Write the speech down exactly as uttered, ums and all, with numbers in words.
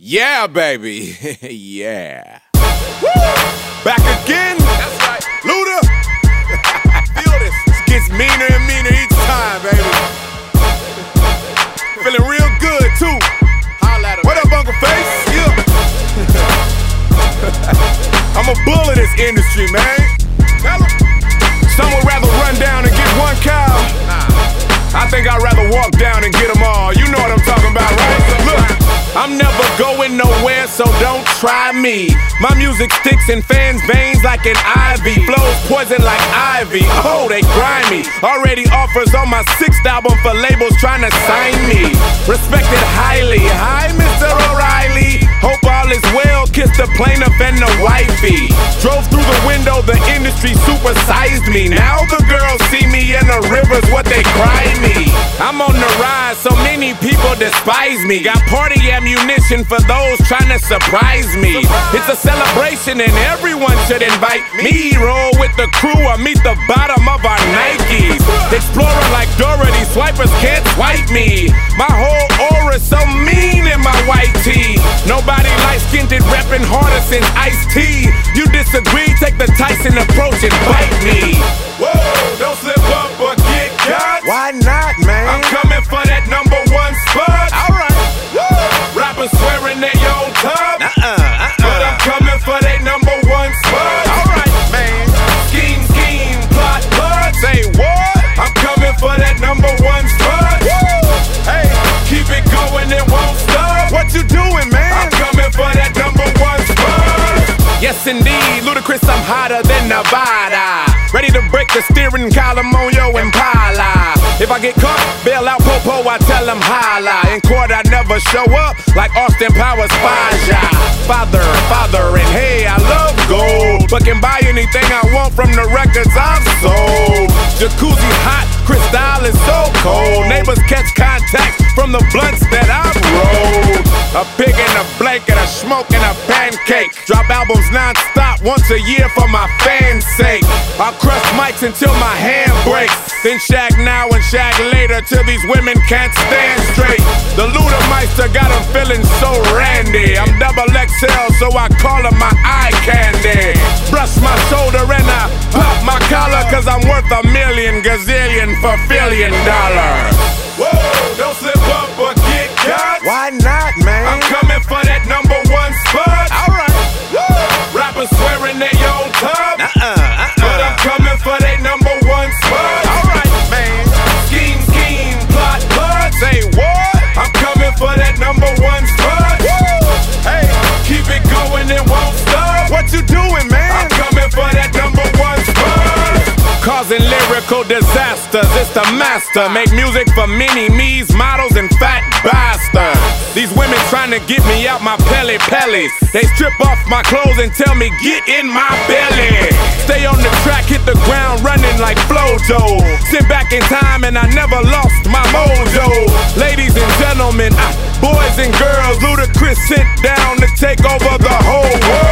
Yeah, baby. Yeah. Woo! Back again. That's right. Luda. Feel this. This gets meaner and meaner each time, baby. Feeling real good, too. Holla at him. What up, Uncle Face? Yeah. I'm a bull of this industry, man. Tell him. Some would rather run down and get one cow. Nah. I think I'd rather walk down and get them all. You know what I'm talking about, right? Look, I'm never going nowhere, so don't try me. My music sticks in fans' veins like an ivy. Flows poison like ivy. Oh, they grimy. Already offers on my sixth album for labels trying to sign me. Respected highly. Hi, Mister O'Reilly. Hope all is well. Kiss the plaintiff and the wifey. Drove through the window, the industry supersized me. Now the girls see me in the rivers, what they cry me. I'm on the rise, so many people despise me. Got party ammunition for those trying to surprise me. It's a celebration and everyone should invite me. Roll with the crew or meet the bottom of our Nikes. Explorer like Dorothy, swipers can't swipe me. My whole aura's so mean in my white tee. Nobody light-skinned reppin' harder since Ice-T. You disagree, take the Tyson approach and bite me. Whoa, don't slip up or get cut. Why not, man? I'm coming for that number one spot. Alright. Rappers swearing they on top. Uh-uh, uh-uh. But I'm coming for that number one spot. Alright, man. Scheme, scheme, plot, plot. Say what? I'm coming for that number one spot. Woo! Hey, keep it going, it won't stop. What you doing, man? I'm coming for that number one spot. Yes, indeed, Ludacris, I'm hotter than Nevada. Ready to break the steering column on your Impala. If I get caught, bail out Popo, I tell him holla. In court, I never show up like Austin Powers Faja. Father, father, and hey, I love gold, but can buy anything I want from the records I've sold. Jacuzzi hot, Cristal is so cold. Neighbors catch contact from the blunts that I've rolled. A pig in a blanket, a smoke and a pancake. Drop albums non-stop once a year for my fans' sake. I'll crush mics until my hand breaks. Then shag now and shag later till these women can't stand straight. The Ludameister got them feeling so randy. I'm double X L, so I call him my eye candy. Brush my shoulder and I pop my collar, cause I'm worth a million gazillion for billion dollars. Whoa, don't slip up or get caught. Why not, man? I'm coming for that number one spot. Alright. Rappers swearing they on top. Uh-uh, uh-uh. But I'm coming for that number one spot. Alright, man. Scheme, scheme, plot, plot. Say what? I'm coming for that number one spot. Woo! Hey, keep it going, it won't stop. What you doing, man? I'm coming for that number one spot. Causing lyrical disasters, it's the master. Make music for mini-me's, models, and fat bastards. These women trying to get me out my pelly pellies. They strip off my clothes and tell me, get in my belly. Stay on the track, hit the ground running like Flojo. Sit back in time and I never lost my mojo. Ladies and gentlemen, I, boys and girls, Ludacris sit down to take over the whole world.